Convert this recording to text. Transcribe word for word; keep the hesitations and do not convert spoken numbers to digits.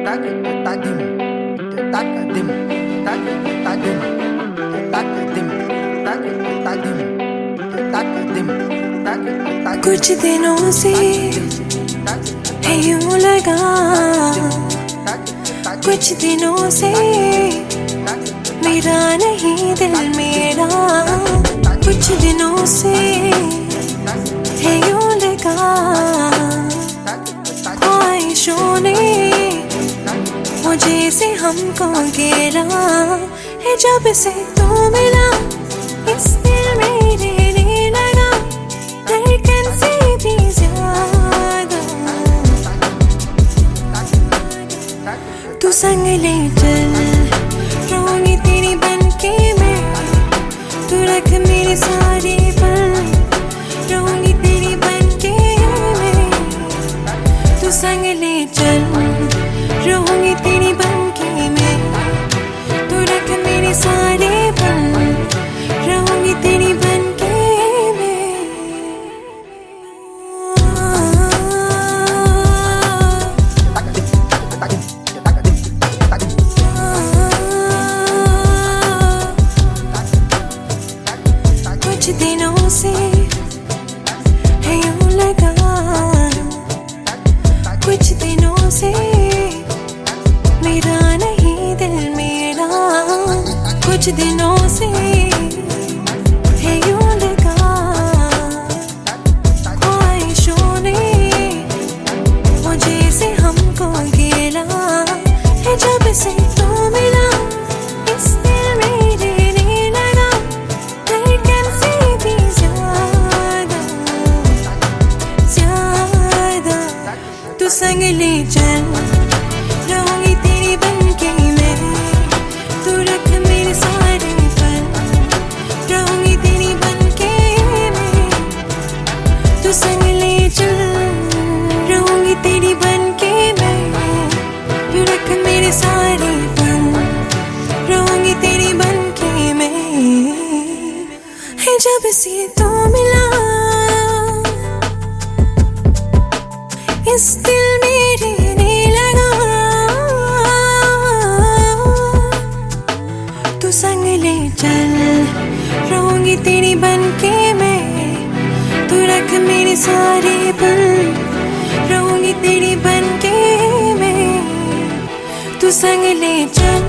कुछ दिनों से है यूं लगा, कुछ दिनों से मेरा नहीं दिल मेरा, कुछ दिनों से है यूं लगा, ख्वाहिशों ने मुझे से हमको घेरा है। जब से तू मिला इस दिल में रहने लगा, धड़कन से भी ज्यादा तू संग ले चल, रोऊंगी तेरी बनके मैं, तू रख मेरे सारे पल, रोऊंगी तेरी बनके मैं, तू संग ले चल, रोऊंगी तेरी बनके मैं, तू रख मेरे सारे पल, रोऊंगी तेरी बनके मैं। कुछ दिनों से है यूं लगा, कुछ दिनों से मेरा नहीं दिल मेरा, कुछ दिनों से है यूं लगा, ख्वाहिशों ने मुझे से हमको घेरा है। जब से तू मिला इस दिल में रहने लगा, धड़कन से भी ज्यादा ज्यादा तू संग ले चल, रहूंगी तेरी बनके मैं, तू रख मेरे सारे पल, रहूंगी तेरी बनके मैं, तू संग ले चल, रहूंगी तेरी बनके मैं, तू रख मेरे सारे पल, रहूंगी तेरी बनके मैं। है जब से तू मिला इस दिल में रहने लगा, तू संग ले चल, रहूंगी तेरी बनके मैं, तू रख मेरे सारे पल, रहूंगी तेरी बनके मैं, तू संग ले चल।